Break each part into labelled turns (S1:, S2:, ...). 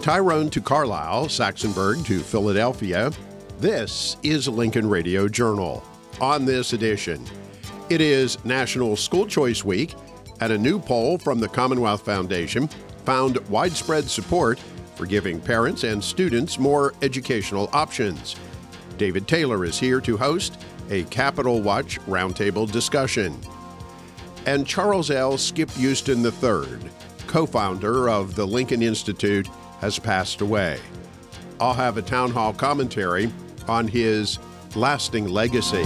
S1: Tyrone to Carlisle, Saxonburg to Philadelphia, this is Lincoln Radio Journal. On this edition, it is National School Choice Week, and a new poll from the Commonwealth Foundation found widespread support for giving parents and students more educational options. David Taylor is here to host a Capitol Watch roundtable discussion. And Charles L. Skip Houston III, co-founder of the Lincoln Institute, has passed away. I'll have a town hall commentary on his lasting legacy.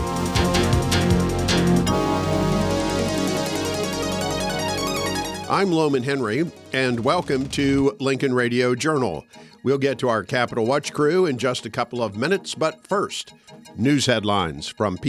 S1: I'm Loman Henry, and welcome to Lincoln Radio Journal. We'll get to our Capitol Watch crew in just a couple of minutes, but first, news headlines from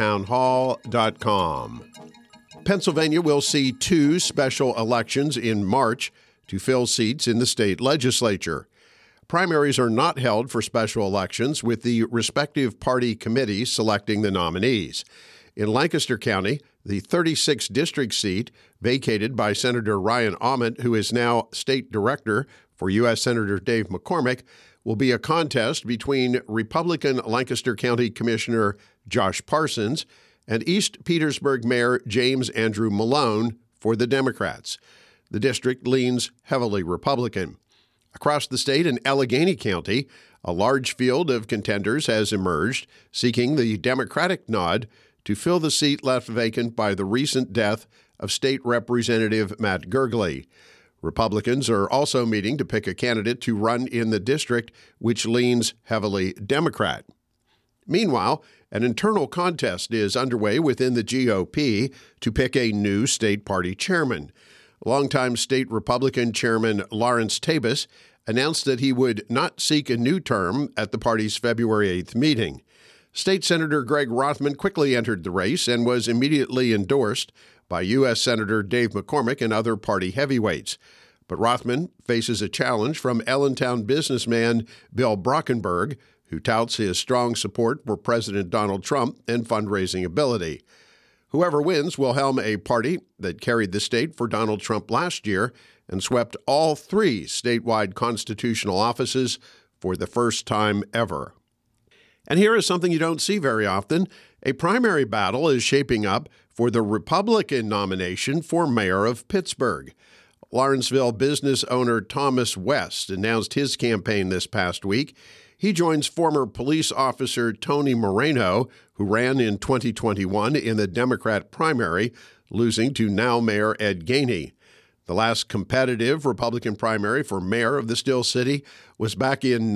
S1: PATownhall.com. Pennsylvania will see two special elections in March to fill seats in the state legislature. Primaries are not held for special elections, with the respective party committees selecting the nominees. In Lancaster County, the 36th district seat vacated by Senator Ryan Aument, who is now state director for U.S. Senator Dave McCormick, will be a contest between Republican Lancaster County Commissioner Josh Parsons and East Petersburg Mayor James Andrew Malone for the Democrats. The district leans heavily Republican. Across the state in Allegheny County, a large field of contenders has emerged, seeking the Democratic nod to fill the seat left vacant by the recent death of State Representative Matt Gurgley. Republicans are also meeting to pick a candidate to run in the district, which leans heavily Democrat. Meanwhile, an internal contest is underway within the GOP to pick a new state party chairman. Longtime state Republican Chairman Lawrence Tabus announced that he would not seek a new term at the party's February 8th meeting. State Senator Greg Rothman quickly entered the race and was immediately endorsed by U.S. Senator Dave McCormick and other party heavyweights. But Rothman faces a challenge from Allentown businessman Bill Brockenberg, who touts his strong support for President Donald Trump and fundraising ability. Whoever wins will helm a party that carried the state for Donald Trump last year and swept all three statewide constitutional offices for the first time ever. And here is something you don't see very often. A primary battle is shaping up for the Republican nomination for mayor of Pittsburgh. Lawrenceville business owner Thomas West announced his campaign this past week. He joins former police officer Tony Moreno, who ran in 2021 in the Democrat primary, losing to now Mayor Ed Gainey. The last competitive Republican primary for mayor of the Still City was back in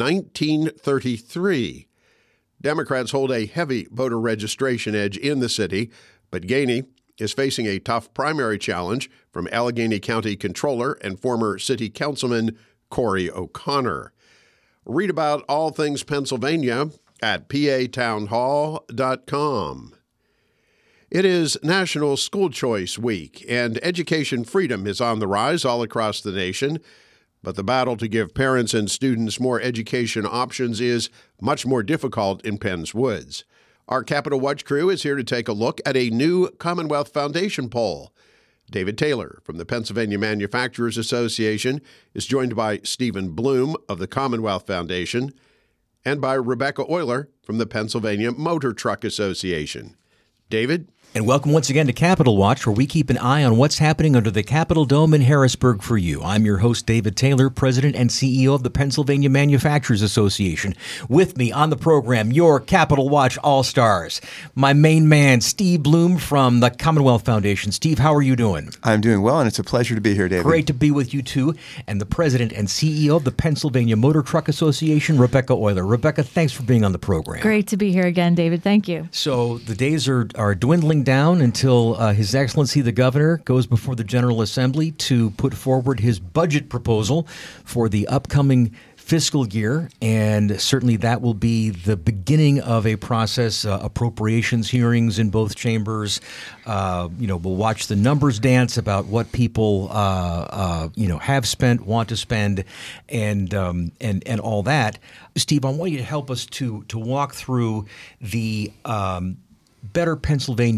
S1: 1933. Democrats hold a heavy voter registration edge in the city, but Gainey is facing a tough primary challenge from Allegheny County Controller and former City Councilman Corey O'Connor. Read about all things Pennsylvania at PATownhall.com. It is National School Choice Week, and education freedom is on the rise all across the nation. But the battle to give parents and students more education options is much more difficult in Penn's Woods. Our Capitol Watch crew is here to take a look at a new Commonwealth Foundation poll. David Taylor from the Pennsylvania Manufacturers Association is joined by Stephen Bloom of the Commonwealth Foundation and by Rebecca Euler from the Pennsylvania Motor Truck Association. David?
S2: And welcome once again to Capitol Watch, where we keep an eye on what's happening under the Capitol Dome in Harrisburg for you. I'm your host, David Taylor, President and CEO of the Pennsylvania Manufacturers Association. With me on the program, your Capitol Watch All-Stars, my main man, Steve Bloom from the Commonwealth Foundation. Steve, how are you doing?
S3: I'm doing well, and it's a pleasure to be here, David.
S2: Great to be with you, too. And the President and CEO of the Pennsylvania Motor Truck Association, Rebecca Euler. Rebecca, thanks for being on the program.
S4: Great to be here again, David. Thank you.
S2: So the days are dwindling down until His Excellency the Governor goes before the General Assembly to put forward his budget proposal for the upcoming fiscal year, and certainly that will be the beginning of a process, appropriations hearings in both chambers. We'll watch the numbers dance about what people, have spent, want to spend, and all that. Steve, I want you to help us to walk through the Better Pennsylvania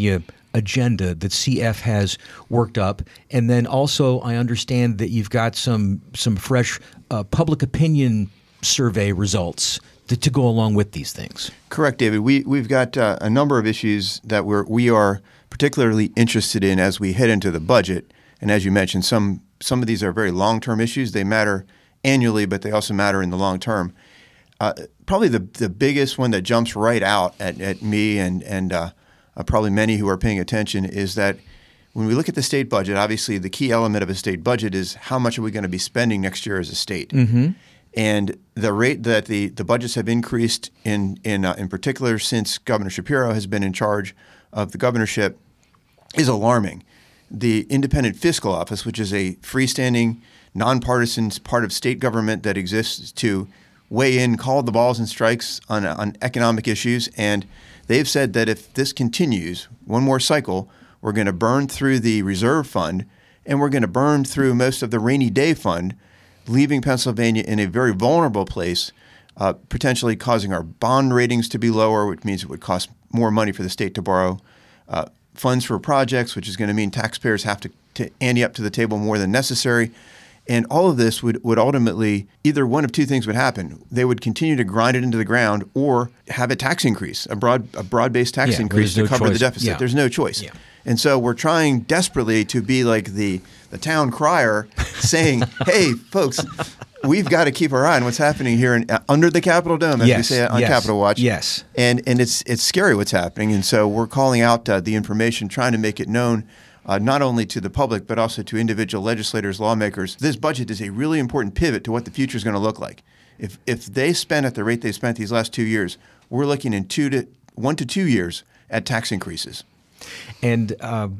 S2: agenda that CF has worked up. And then also I understand that you've got some fresh public opinion survey results to go along with these things.
S3: Correct, David. We've got a number of issues that we are particularly interested in as we head into the budget. And as you mentioned, some of these are very long-term issues. They matter annually, but they also matter in the long term. Probably the biggest one that jumps right out at me and probably many who are paying attention is that when we look at the state budget, obviously the key element of a state budget is how much are we going to be spending next year as a state. Mm-hmm. And the rate that the budgets have increased in particular since Governor Shapiro has been in charge of the governorship is alarming. The Independent Fiscal Office, which is a freestanding, nonpartisan part of state government that exists to weigh in, call the balls and strikes on economic issues, and they've said that if this continues one more cycle, we're going to burn through the reserve fund and we're going to burn through most of the rainy day fund, leaving Pennsylvania in a very vulnerable place, potentially causing our bond ratings to be lower, which means it would cost more money for the state to borrow funds for projects, which is going to mean taxpayers have to ante up to the table more than necessary. And all of this would ultimately, either one of two things would happen. They would continue to grind it into the ground or have a tax increase, a broad-based tax increase to cover the deficit.
S2: Yeah.
S3: There's no choice.
S2: Yeah.
S3: And so we're trying desperately to be like the town crier saying, hey, folks, we've got to keep our eye on what's happening here under the Capitol Dome, as we say on Capitol Watch.
S2: Yes.
S3: And it's scary what's happening. And so we're calling out the information, trying to make it known not only to the public, but also to individual legislators, lawmakers. This budget is a really important pivot to what the future is going to look like. If they spend at the rate they spent these last 2 years, we're looking in 1 to 2 years at tax increases.
S2: And,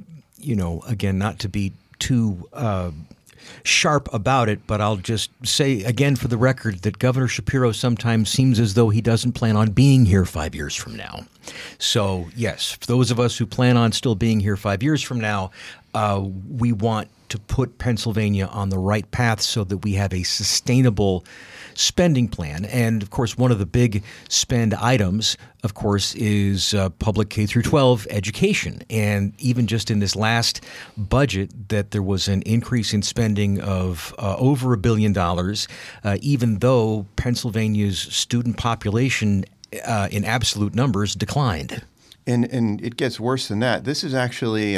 S2: again, not to be too sharp about it, but I'll just say again for the record that Governor Shapiro sometimes seems as though he doesn't plan on being here 5 years from now. So, yes, for those of us who plan on still being here 5 years from now, we want to put Pennsylvania on the right path so that we have a sustainable spending plan. And, of course, one of the big spend items, of course, is public K through 12 education. And even just in this last budget, that there was an increase in spending of over $1 billion, even though Pennsylvania's student population in absolute numbers declined. And
S3: it gets worse than that. This is actually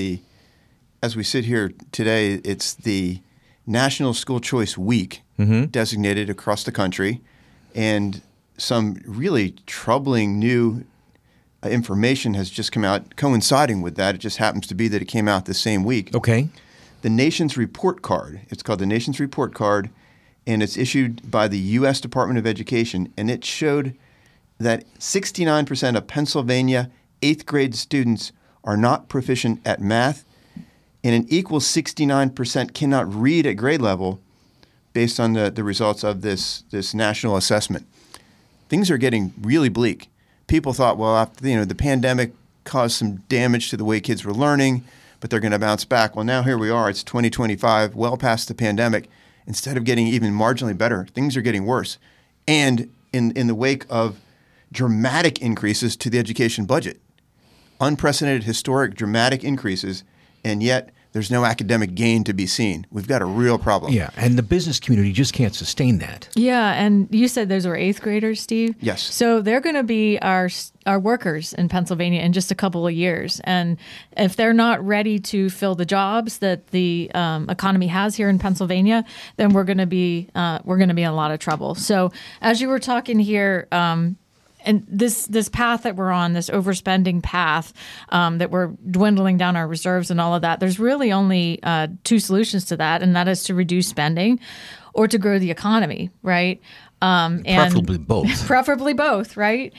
S3: as we sit here today, it's the National School Choice Week designated across the country, and some really troubling new information has just come out coinciding with that. It just happens to be that it came out the same week.
S2: Okay.
S3: The Nation's Report Card. It's called the Nation's Report Card, and it's issued by the U.S. Department of Education, and it showed that 69% of Pennsylvania 8th grade students are not proficient at math, and an equal 69% cannot read at grade level based on the results of this national assessment. Things are getting really bleak. People thought, well, after the pandemic caused some damage to the way kids were learning, but they're going to bounce back. Well, now here we are. It's 2025, well past the pandemic. Instead of getting even marginally better, things are getting worse. And in the wake of dramatic increases to the education budget, unprecedented, historic, dramatic increases, and yet there's no academic gain to be seen. We've got a real problem.
S2: Yeah, and the business community just can't sustain that.
S4: Yeah, and you said those were 8th graders, Steve?
S3: Yes.
S4: So they're going to be our workers in Pennsylvania in just a couple of years. And if they're not ready to fill the jobs that the economy has here in Pennsylvania, then we're going to be in a lot of trouble. So as you were talking here, and this path that we're on, this overspending path, that we're dwindling down our reserves and all of that, there's really only two solutions to that, and that is to reduce spending or to grow the economy, right?
S2: Preferably both.
S4: Preferably both, right?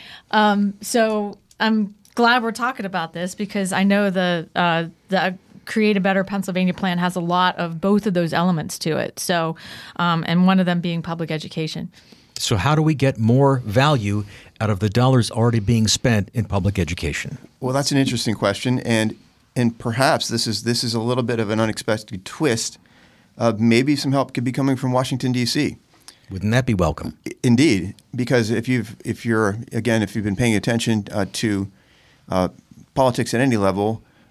S4: So I'm glad we're talking about this because I know the Create a Better Pennsylvania plan has a lot of both of those elements to it. So, and one of them being public education.
S2: So how do we get more value out of the dollars already being spent in public education?
S3: Well, that's an interesting question, and perhaps this is a little bit of an unexpected twist. Maybe some help could be coming from Washington, D.C.
S2: Wouldn't that be welcome?
S3: Indeed, because if you've been paying attention to politics at any level,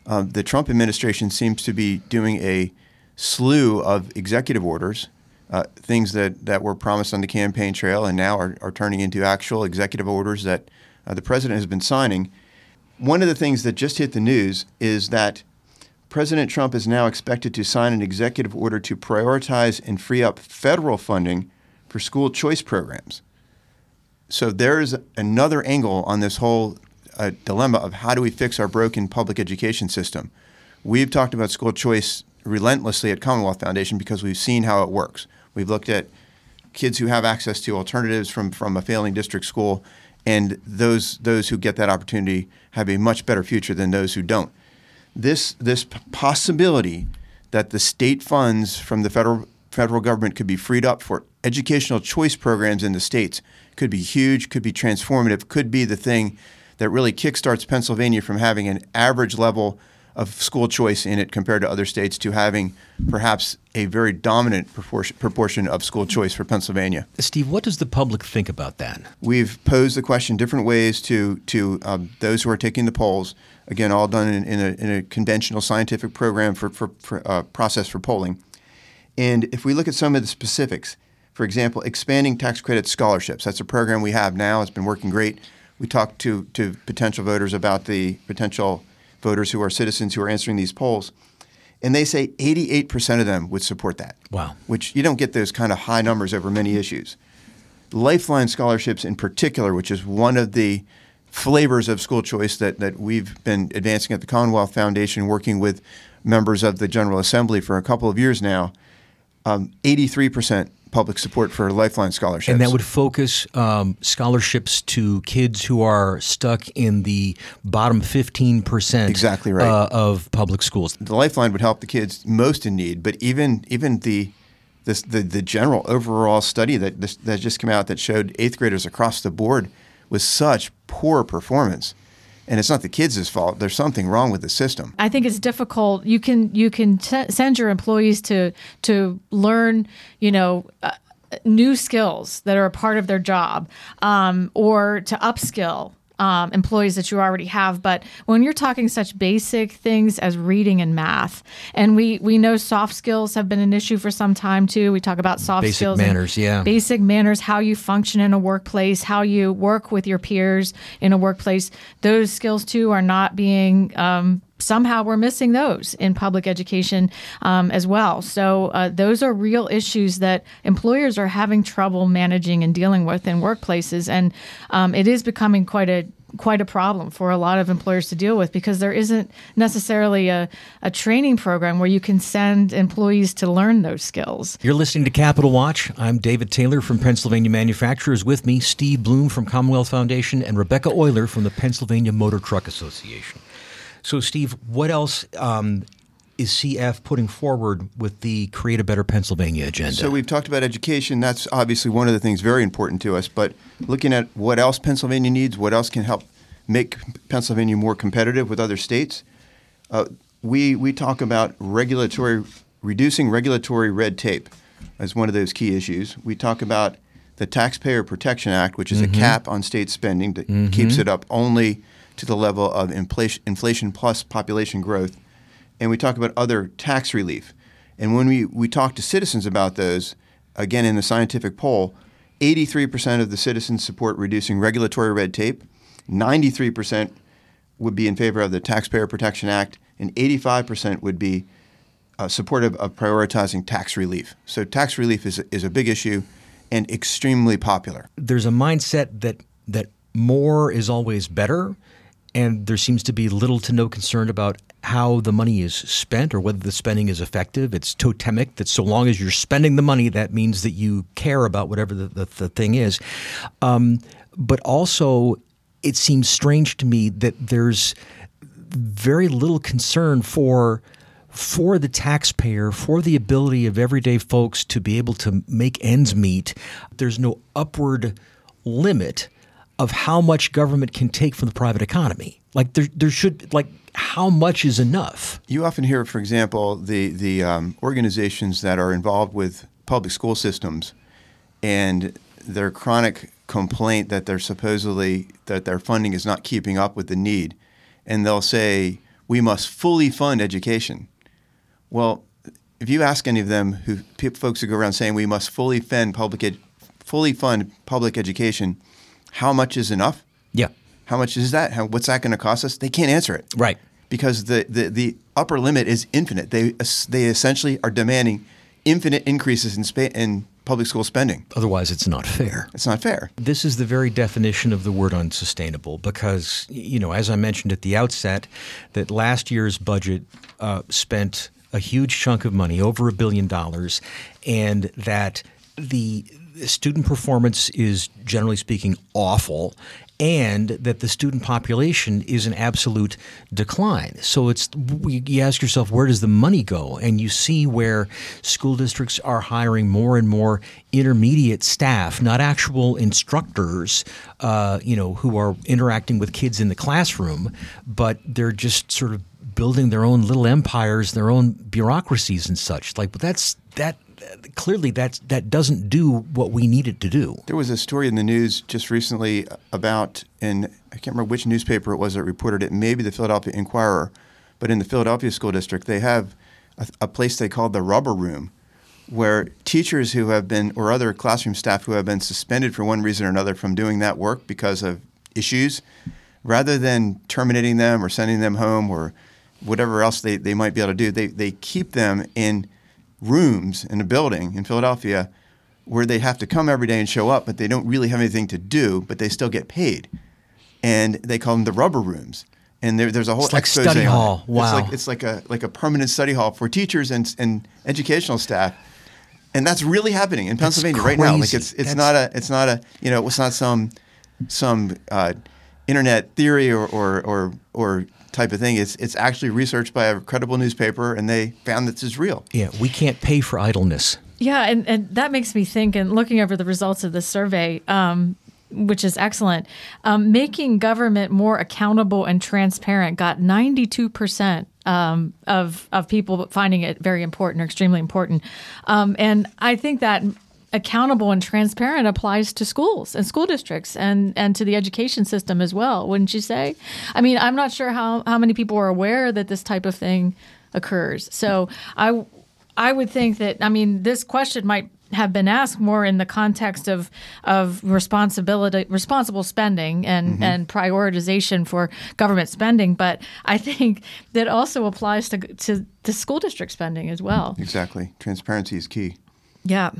S3: the Trump administration seems to be doing a slew of executive orders, things that were promised on the campaign trail and now are turning into actual executive orders that the president has been signing. One of the things that just hit the news is that President Trump is now expected to sign an executive order to prioritize and free up federal funding for school choice programs. So there's another angle on this whole dilemma of how do we fix our broken public education system. We've talked about school choice relentlessly at Commonwealth Foundation because we've seen how it works. We've looked at kids who have access to alternatives from a failing district school, and those who get that opportunity have a much better future than those who don't. This possibility that the state funds from the federal government could be freed up for educational choice programs in the states could be huge, could be transformative, could be the thing that really kickstarts Pennsylvania from having an average level of school choice in it compared to other states to having perhaps a very dominant proportion of school choice for Pennsylvania.
S2: Steve, what does the public think about that?
S3: We've posed the question different ways to those who are taking the polls. Again, all done in a conventional scientific program for process for polling. And if we look at some of the specifics, for example, expanding tax credit scholarships. That's a program we have now. It's been working great. We talked to potential voters about the potential voters who are citizens who are answering these polls, and they say 88% of them would support that.
S2: Wow.
S3: Which you don't get those kind of high numbers over many issues. Lifeline scholarships in particular, which is one of the flavors of school choice that we've been advancing at the Commonwealth Foundation, working with members of the General Assembly for a couple of years now, 83% public support for Lifeline scholarships.
S2: And that would focus scholarships to kids who are stuck in the bottom 15%
S3: exactly right.
S2: Of public schools.
S3: The Lifeline would help the kids most in need, but even the general overall study that just came out that showed eighth graders across the board with such poor performance. And it's not the kids' fault. There's something wrong with the system.
S4: I think it's difficult. You can send your employees to learn, new skills that are a part of their job, or to upskill employees that you already have. But when you're talking such basic things as reading and math, and we know soft skills have been an issue for some time too. We talk about soft skills. Basic manners, how you function in a workplace, how you work with your peers in a workplace. Those skills too are not being somehow we're missing those in public education as well. So those are real issues that employers are having trouble managing and dealing with in workplaces. And it is becoming quite a problem for a lot of employers to deal with because there isn't necessarily a training program where you can send employees to learn those skills.
S2: You're listening to Capital Watch. I'm David Taylor from Pennsylvania Manufacturers. With me, Steve Bloom from Commonwealth Foundation and Rebecca Euler from the Pennsylvania Motor Truck Association. So, Steve, what else is CF putting forward with the Create a Better Pennsylvania agenda?
S3: So we've talked about education. That's obviously one of the things very important to us. But looking at what else Pennsylvania needs, what else can help make Pennsylvania more competitive with other states, we talk about reducing regulatory red tape as one of those key issues. We talk about the Taxpayer Protection Act, which is a cap on state spending that keeps it up only to the level of inflation plus population growth. And we talk about other tax relief. And when we talk to citizens about those, again, in the scientific poll, 83% of the citizens support reducing regulatory red tape, 93% would be in favor of the Taxpayer Protection Act, and 85% would be supportive of prioritizing tax relief. So tax relief is a big issue and extremely popular.
S2: There's a mindset that more is always better, and there seems to be little to no concern about how the money is spent or whether the spending is effective. It's totemic that so long as you're spending the money, that means that you care about whatever the thing is. But also, it seems strange to me that there's very little concern for the taxpayer, for the ability of everyday folks to be able to make ends meet. There's no upward limit of how much government can take from the private economy. Like there should, like, how much is enough?
S3: You often hear, for example, the organizations that are involved with public school systems and their chronic complaint that they're supposedly that their funding is not keeping up with the need. And they'll say, we must fully fund education. Well, if you ask any of them, folks who go around saying we must fully fund public education, how much is enough?
S2: Yeah.
S3: How much is that? What's that going to cost us? They can't answer it.
S2: Right.
S3: Because the upper limit is infinite. They essentially are demanding infinite increases in public school spending.
S2: Otherwise, it's not fair.
S3: It's not fair.
S2: This is the very definition of the word unsustainable because, as I mentioned at the outset, that last year's budget spent a huge chunk of money, over $1 billion, and that the student performance is, generally speaking, awful, and that the student population is in absolute decline. So you ask yourself, where does the money go? And you see where school districts are hiring more and more intermediate staff, not actual instructors, who are interacting with kids in the classroom, but they're just sort of building their own little empires, their own bureaucracies and such. Like, but clearly that doesn't do what we need it to do.
S3: There was a story in the news just recently about, and I can't remember which newspaper it was that reported it, maybe the Philadelphia Inquirer, but in the Philadelphia School District, they have a place they call the rubber room, where teachers who have been, or other classroom staff who have been suspended for one reason or another from doing that work because of issues, rather than terminating them or sending them home or whatever else they might be able to do, they keep them in rooms in a building in Philadelphia where they have to come every day and show up, but they don't really have anything to do, but they still get paid. And they call them the rubber rooms. And there's a whole
S2: it's like
S3: expose
S2: study
S3: on
S2: hall.
S3: it.
S2: Wow.
S3: It's like a permanent study hall for teachers and educational staff. And that's really happening in Pennsylvania right now. Like it's not some internet theory or type of thing. It's actually researched by a credible newspaper, and they found that this is real.
S2: Yeah, we can't pay for idleness.
S4: Yeah, and that makes me think, and looking over the results of this survey, which is excellent, making government more accountable and transparent got 92% of people finding it very important or extremely important. And I think that accountable and transparent applies to schools and school districts and to the education system as well, wouldn't you say? I mean, I'm not sure how many people are aware that this type of thing occurs. So I would think that, this question might have been asked more in the context of responsible spending and prioritization for government spending. But I think that also applies to the school district spending as well.
S3: Exactly. Transparency is key.
S4: Yeah.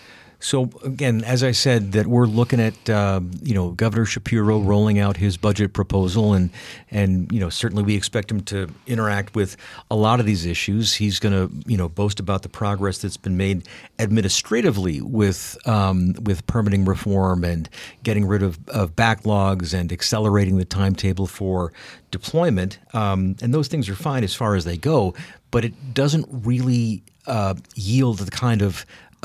S2: So again, as I said, that we're looking at Governor Shapiro rolling out his budget proposal, and certainly we expect him to interact with a lot of these issues. He's going to boast about the progress that's been made administratively with permitting reform and getting rid of backlogs and accelerating the timetable for deployment. And those things are fine as far as they go, but it doesn't really yield the kind of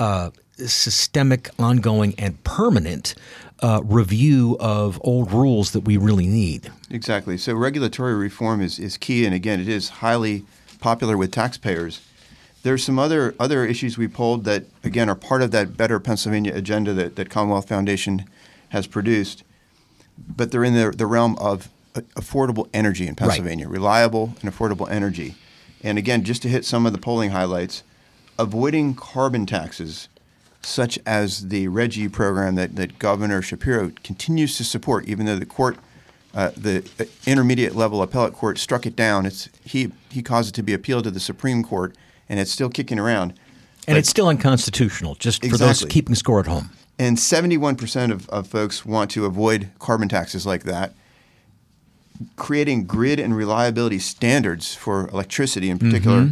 S2: systemic, ongoing, and permanent review of old rules that we really need.
S3: Exactly. So regulatory reform is key, and again, it is highly popular with taxpayers. There's some other issues we polled that, again, are part of that Better Pennsylvania agenda that Commonwealth Foundation has produced, but they're in the realm of affordable energy in Pennsylvania, right. Reliable and affordable energy. And again, just to hit some of the polling highlights, avoiding carbon taxes, such as the RGGI program that Governor Shapiro continues to support, even though the court, the intermediate level appellate court, struck it down. He caused it to be appealed to the Supreme Court, and it's still kicking around.
S2: And it's still unconstitutional, just for those keeping score at home.
S3: And 71% of folks want to avoid carbon taxes like that. Creating grid and reliability standards for electricity in particular,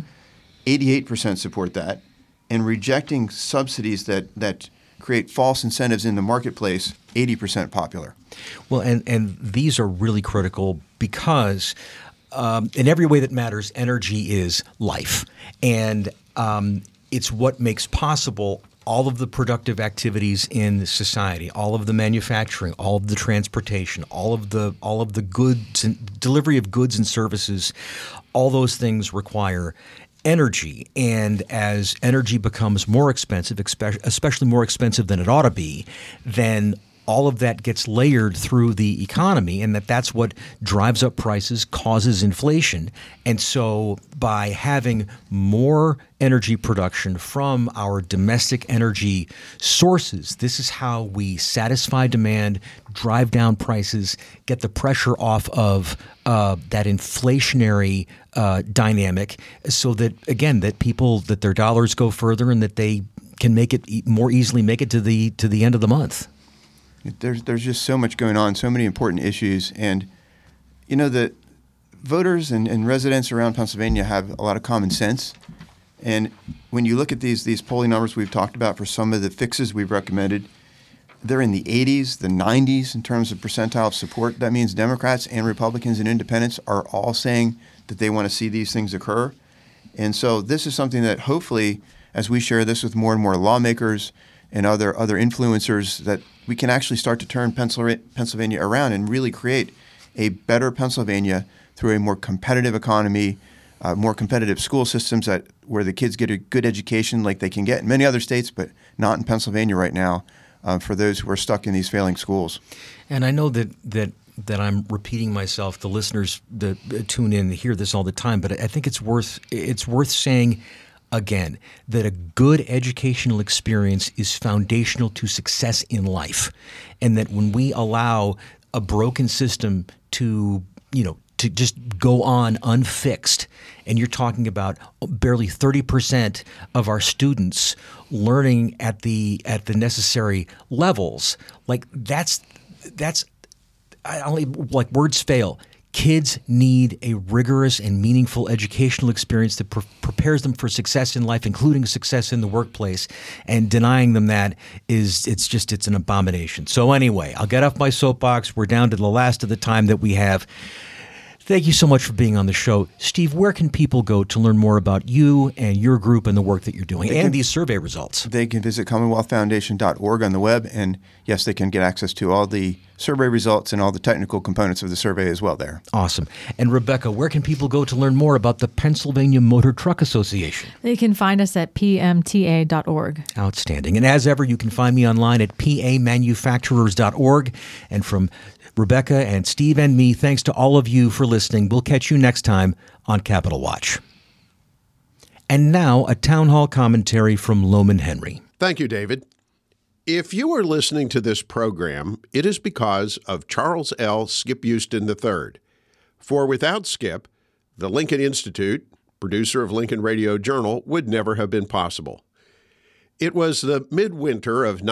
S3: 88% support that. And rejecting subsidies that create false incentives in the marketplace, 80% popular.
S2: Well, and these are really critical because in every way that matters, energy is life. And it's what makes possible all of the productive activities in society, all of the manufacturing, all of the transportation, all of the goods and delivery of goods and services. All those things require energy, and as energy becomes more expensive, especially more expensive than it ought to be, then all of that gets layered through the economy, and that's what drives up prices, causes inflation. And so by having more energy production from our domestic energy sources, this is how we satisfy demand, drive down prices, get the pressure off of that inflationary dynamic, so that, again, that people, that their dollars go further and that they can make it more easily make it to the end of the month.
S3: There's just so much going on, so many important issues. And, the voters and residents around Pennsylvania have a lot of common sense. And when you look at these polling numbers we've talked about for some of the fixes we've recommended, they're in the 80s, the 90s in terms of percentile of support. That means Democrats and Republicans and independents are all saying that they want to see these things occur. And so this is something that hopefully, as we share this with more and more lawmakers and other influencers, that we can actually start to turn Pennsylvania around and really create a better Pennsylvania through a more competitive economy, more competitive school systems where the kids get a good education like they can get in many other states, but not in Pennsylvania right now, for those who are stuck in these failing schools.
S2: And I know that I'm repeating myself. The listeners that tune in hear this all the time, but I think it's worth saying again that a good educational experience is foundational to success in life, and that when we allow a broken system to just go on unfixed, and you're talking about barely 30% of our students learning at the necessary levels, like that's I only, like, words fail. Kids need a rigorous and meaningful educational experience that prepares them for success in life, including success in the workplace. And denying them that it's an abomination. So anyway, I'll get off my soapbox. We're down to the last of the time that we have. Thank you so much for being on the show. Steve, where can people go to learn more about you and your group and the work that you're doing and these survey results?
S3: They can visit CommonwealthFoundation.org on the web, and yes, they can get access to all the survey results and all the technical components of the survey as well there.
S2: Awesome. And Rebecca, where can people go to learn more about the Pennsylvania Motor Truck Association?
S4: They can find us at pmta.org.
S2: Outstanding. And as ever, you can find me online at pamanufacturers.org. And from Rebecca and Steve and me, thanks to all of you for listening. We'll catch you next time on Capitol Watch. And now, a town hall commentary from Loman Henry.
S1: Thank you, David. If you are listening to this program, it is because of Charles L. Skip Houston III. For without Skip, the Lincoln Institute, producer of Lincoln Radio Journal, would never have been possible. It was the midwinter of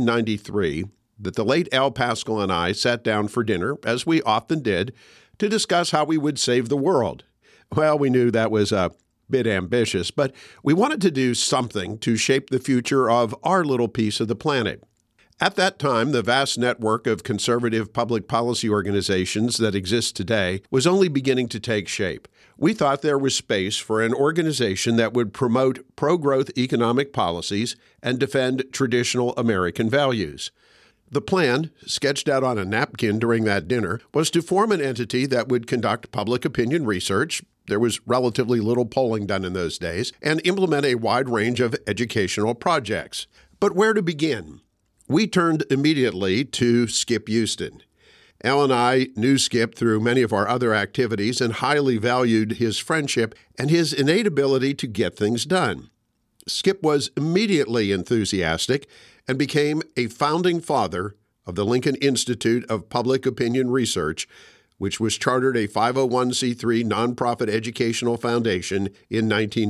S1: 1993 that the late Al Pascal and I sat down for dinner, as we often did, to discuss how we would save the world. Well, we knew that was a bit ambitious, but we wanted to do something to shape the future of our little piece of the planet. At that time, the vast network of conservative public policy organizations that exists today was only beginning to take shape. We thought there was space for an organization that would promote pro-growth economic policies and defend traditional American values. The plan, sketched out on a napkin during that dinner, was to form an entity that would conduct public opinion research — there was relatively little polling done in those days — and implement a wide range of educational projects. But where to begin? We turned immediately to Skip Houston. Al and I knew Skip through many of our other activities and highly valued his friendship and his innate ability to get things done. Skip was immediately enthusiastic and became a founding father of the Lincoln Institute of Public Opinion Research, which was chartered a 501c3 nonprofit educational foundation in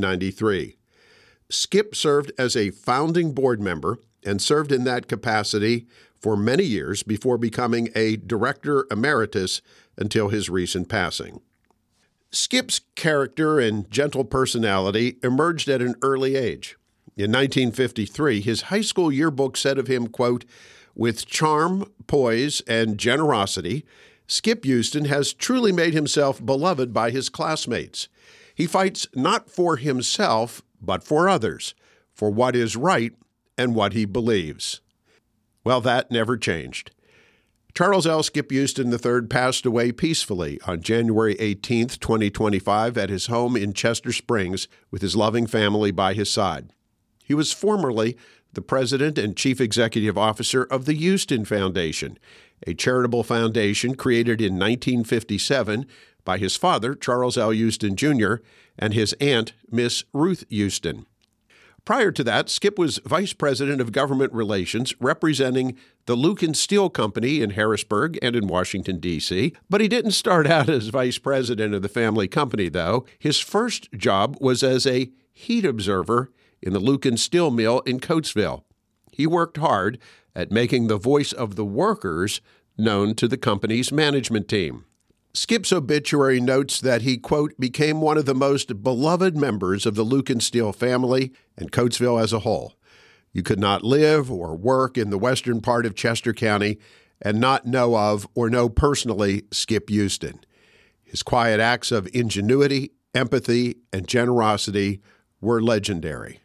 S1: 1993. Skip served as a founding board member and served in that capacity for many years before becoming a director emeritus until his recent passing. Skip's character and gentle personality emerged at an early age. In 1953, his high school yearbook said of him, quote, "With charm, poise, and generosity, Skip Houston has truly made himself beloved by his classmates. He fights not for himself, but for others, for what is right and what he believes." Well, that never changed. Charles L. Skip Houston III passed away peacefully on January 18, 2025, at his home in Chester Springs with his loving family by his side. He was formerly the president and chief executive officer of the Houston Foundation, a charitable foundation created in 1957 by his father, Charles L. Houston, Jr., and his aunt, Miss Ruth Houston. Prior to that, Skip was vice president of government relations representing the Lucan Steel Company in Harrisburg and in Washington, D.C., but he didn't start out as vice president of the family company, though. His first job was as a heat observer in the Lucan Steel Mill in Coatesville. He worked hard at making the voice of the workers known to the company's management team. Skip's obituary notes that he, quote, became one of the most beloved members of the Lucan Steel family and Coatesville as a whole. You could not live or work in the western part of Chester County and not know of or know personally Skip Houston. His quiet acts of ingenuity, empathy, and generosity were legendary.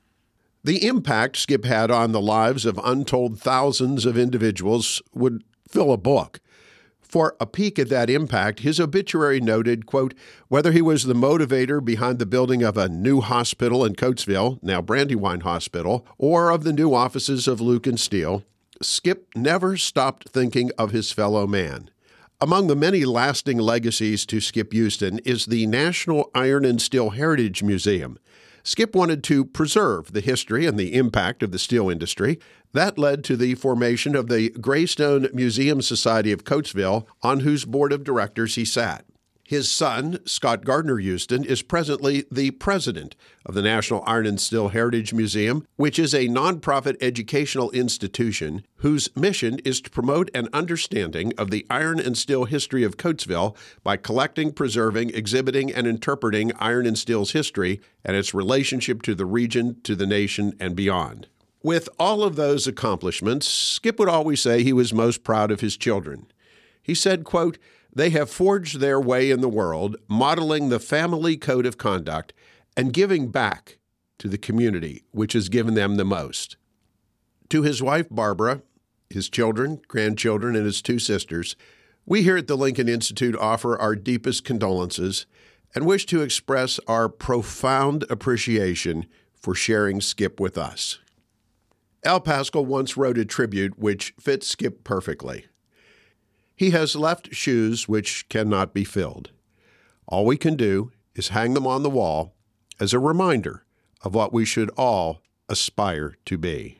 S1: The impact Skip had on the lives of untold thousands of individuals would fill a book. For a peek at that impact, his obituary noted, quote, whether he was the motivator behind the building of a new hospital in Coatesville, now Brandywine Hospital, or of the new offices of Lucan Steel, Skip never stopped thinking of his fellow man. Among the many lasting legacies to Skip Houston is the National Iron and Steel Heritage Museum. Skip wanted to preserve the history and the impact of the steel industry. That led to the formation of the Greystone Museum Society of Coatesville, on whose board of directors he sat. His son, Scott Gardner Houston, is presently the president of the National Iron and Steel Heritage Museum, which is a nonprofit educational institution whose mission is to promote an understanding of the iron and steel history of Coatesville by collecting, preserving, exhibiting, and interpreting iron and steel's history and its relationship to the region, to the nation, and beyond. With all of those accomplishments, Skip would always say he was most proud of his children. He said, quote, they have forged their way in the world, modeling the family code of conduct and giving back to the community, which has given them the most. To his wife, Barbara, his children, grandchildren, and his two sisters, we here at the Lincoln Institute offer our deepest condolences and wish to express our profound appreciation for sharing Skip with us. Al Pascal once wrote a tribute which fits Skip perfectly. He has left shoes which cannot be filled. All we can do is hang them on the wall as a reminder of what we should all aspire to be.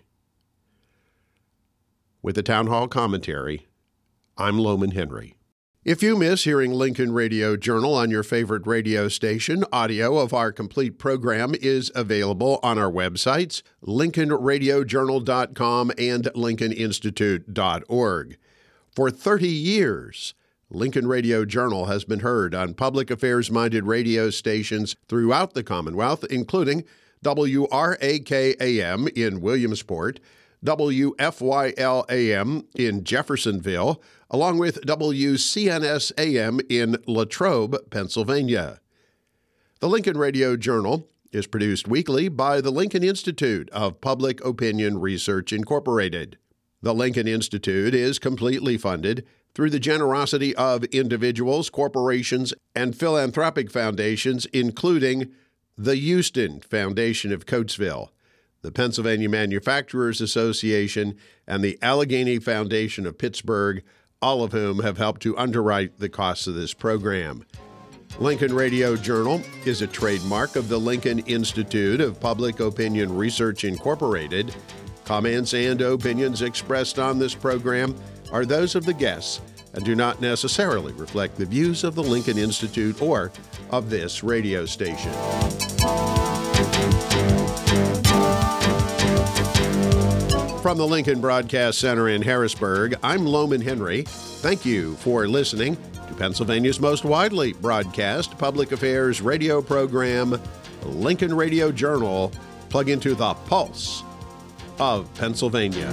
S1: With the Town Hall Commentary, I'm Loman Henry. If you miss hearing Lincoln Radio Journal on your favorite radio station, audio of our complete program is available on our websites, lincolnradiojournal.com and lincolninstitute.org. For 30 years, Lincoln Radio Journal has been heard on public affairs-minded radio stations throughout the Commonwealth, including WRAK-AM in Williamsport, WFYL-AM in Jeffersonville, along with WCNS-AM in Latrobe, Pennsylvania. The Lincoln Radio Journal is produced weekly by the Lincoln Institute of Public Opinion Research, Incorporated. The Lincoln Institute is completely funded through the generosity of individuals, corporations, and philanthropic foundations, including the Houston Foundation of Coatesville, the Pennsylvania Manufacturers Association, and the Allegheny Foundation of Pittsburgh, all of whom have helped to underwrite the costs of this program. Lincoln Radio Journal is a trademark of the Lincoln Institute of Public Opinion Research, Incorporated. Comments and opinions expressed on this program are those of the guests and do not necessarily reflect the views of the Lincoln Institute or of this radio station. From the Lincoln Broadcast Center in Harrisburg, I'm Loman Henry. Thank you for listening to Pennsylvania's most widely broadcast public affairs radio program, Lincoln Radio Journal. Plug into the pulse of Pennsylvania.